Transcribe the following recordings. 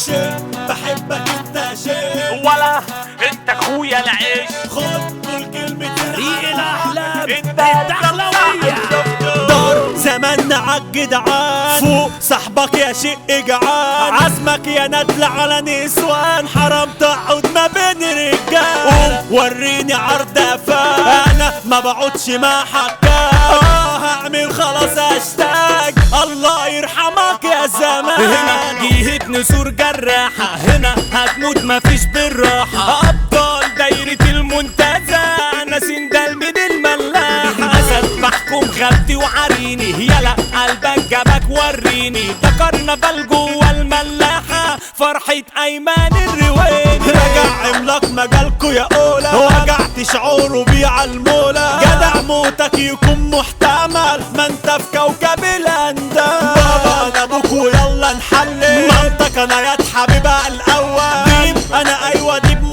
شيء بحبك انت شيء ولا انت اخويا العيش. خد كل كلمة ريق الاحلام انت الدخلوية. دار زماننا عالجدعان فوق صاحبك يا شق جعان عزمك يا ندل على نسوان حرام تقعد ما بين رجال قوم وريني عرض قفاك انا ما بقعدش مع حكاك هعمل خلاص اشتاق الله يرحمك يا زمان. هنا جيهة نسور جراحة هنا هتموت مفيش بالراحة ابطال دايرة المنتزه ناسين دلمد الملاحة اسد بحكم غبتي وعريني يلا قلبك جابك وريني ده كرنفال جوه الملاحة فرحة ايمان الرويني راجع عملاق مجالكو يا اولا وجعت شعوره بيه المولى جدع موتك يكون محتمل ما انت في كوكب الاندال بابا انا ابوك ويلا نحلل منطق انا يا حبيبها الاول ديب انا ايوه ديب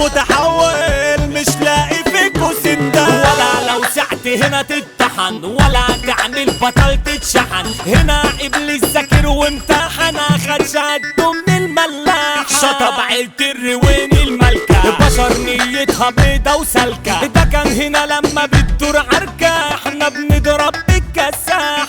متحول مش لاقي فيكو سندال ولا لو سعت هنا تتحن ولا تعمل بطل تتشحن هنا ابليس ذاكر وامتحن اخد شهادته من الملاح شطب عيلة الرويني الملكة بشر نيتها بيضة وسالكة ده كان هنا لما بتدور عركة احنا بنضرب بالكساح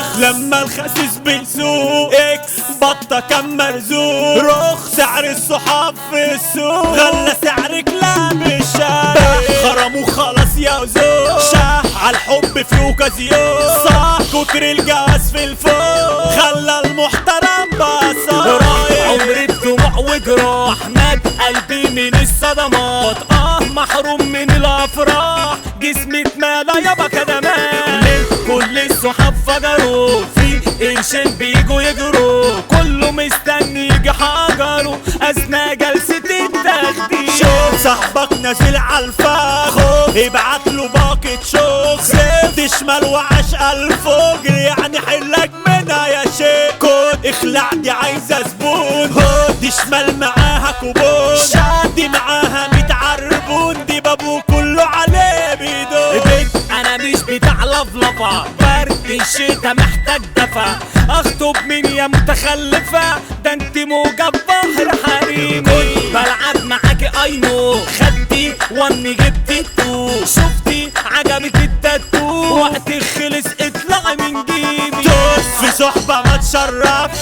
لما الخسيس بيسوق اكس بطة كان مرزوق رخ سعر الصحاب في السوق غلى سعر كلاب الشارع خرموا خلاص يا زوج شاح عالحب في اوكازيون صح كتر الجواز في الفوق خلى المحترم بصار عمر الدموع وجراح مات قلبي من الصدمات محروم من الافراح جسمي اتمالى يابا كدمات كل الصحاب فجروا في قرشين بيجوا يجروا كله مستني يجي حجره اثناء جلسة التخدير شوف صاحبك نازل عالفخ ابعت له باكت شوك تشمل وعاش الفجر يعني حلك منها يا شيخ كود اخلع دي عايزة زبون دي شمال معاها كوبون شادي معاها 100 عربون دي بابو كله عليه بيدون انا مش بتاع لفلفة برد الشتا محتاج دفا اخطب مين يا متخلفة ده انت موجة بحر حريمي كنت بلعب معاكي اينو خدتي واني جبتي تو شفتي عجبك التاتو وقت خلص اطلعي من جيبي في صحبة ما تشرفش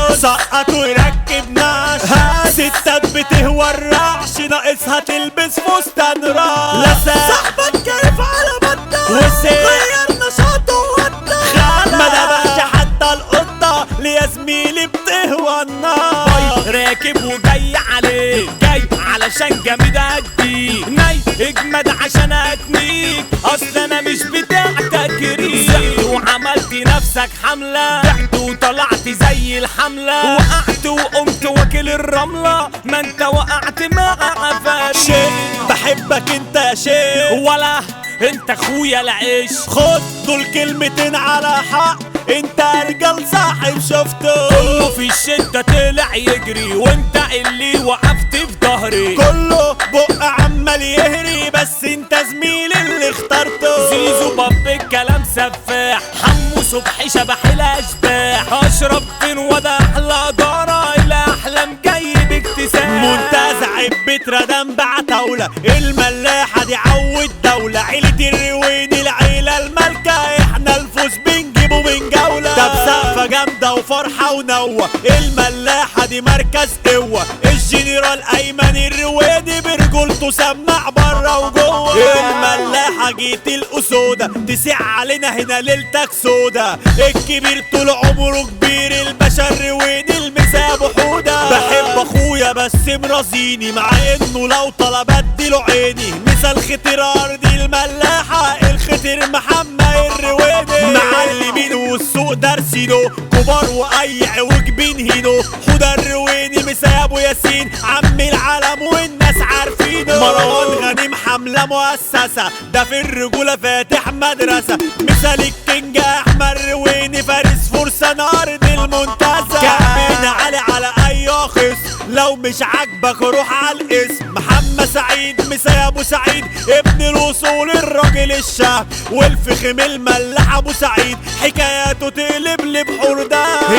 سقط ويركب ناش ستات بتهوى الرعش ناقصها تلبس فستان راش صاحبك كيف على بطة غير نشاطه وودة ما دبحش حتى القطة ليا زميلي بتهوى النار راكب وجاي عليك جاي علشان جامد اديك ناي اجمد عشان اتنيك اصل انا مش بتاع تكريم وعملت نفسك حملة بعت وطلعت زي الحملة وقعت وقمت واكل الرملة ما انت وقعت مع عفاريت شيء بحبك انت يا شيء ولا انت اخويا العيش خد دول كلمتين على حق انت رجال صاحب شفته كله في الشدة طلع يجري وانت اللي وقفت في ظهري كله بق عمال يهري بس انت زميلي اللي اخترته زيزو باب الكلام سفاح حمو صبحي شبح الاشباح اشرب فين وده احلى دارة الى احلام جاي باكتساح منتزع بيت ردم بعتولة الملاحة دي عود دولة عيلة الرويني العيلة المالكة احنا الفوز بنجيبه من جولة طب سقفة جامدة وفرحة ونوة الملاحة دي مركز قوة الجنرال ايمن الرويني برجولته سمع برا وجوه الملاحة جيت الاسودة تسيع علينا هنا ليلتك سودا الكبير طول عمره كبير الباشا الرويني المساب حودة بحب اخويا بس مرازيني مع انه لو طلب اديله عيني مثل خطير ارضي الملاحة الخطير محمد الرويني معلمين والسوق دارسينه كبار واي عوج بينهينه حوده الرويني مساب ياسين عم العالم والناس عارفينه مروان غنيم حملة مؤسسة ده في الرجولة فاتح مدرسة مثال الكينج احمد الرويني فارس فرسان ارض المنتزه كعبنا على اي خصم لو مش عاجبك روح على الاسم محمد سعيد مسا ابو سعيد ابن الوصول الراجل الشاب والفخم الملاح ابو سعيد حكاياته تقلب لي بحور ده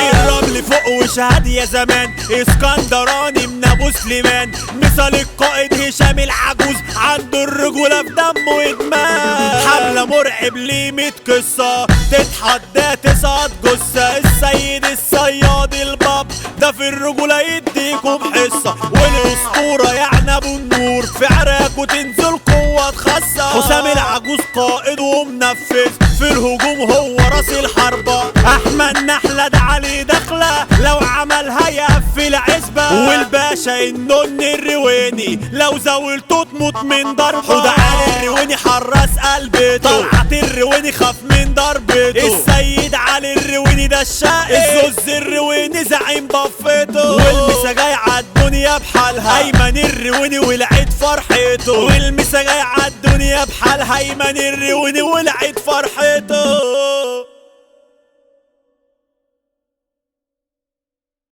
كل فوق وشهاد يا زمان اسكندراني من ابو سليمان، مثال القائد هشام العجوز عنده الرجولة في دمه ادمان. حملة مرعب ليه 100 قصة تتحدى تسعد جثة، السيد الصياد الباب ده في الرجولة يديكم حصة، والاسطورة يعني ابو النور في عراكوا تنزل قوة خاصة. حسام العجوز قائد ومنفذ في الهجوم هو راس الحربة، احمد نحلة ده عليه دخلة لو عملها يقفل عزبة، والباشا النن الرويني لو زاولته تموت من ضربة. حوده علي الرويني حراس قلبته، طلعت الرويني خاف من ضربته، السيد علي الرويني ده الشقي، الزوز الرويني زعيم بفته، والمسا جاي عالدنيا بحالها ايمن الرويني ولعيد فرحته، والمسا جاي عالدنيا بحالها ايمن الرويني ولعيد فرحته.